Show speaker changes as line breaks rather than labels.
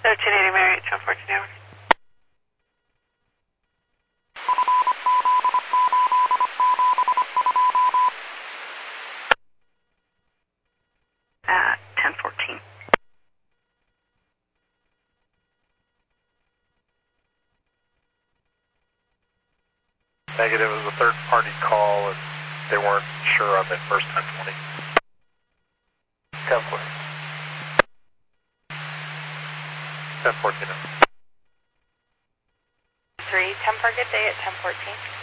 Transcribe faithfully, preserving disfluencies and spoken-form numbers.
thirteen eighty Marriott, ten fourteen hours. At ten fourteen.
Negative, it was a third party call and they weren't sure on the first ten twenty. ten fourteen. ten fourteen.
three, ten for a good day at ten fourteen.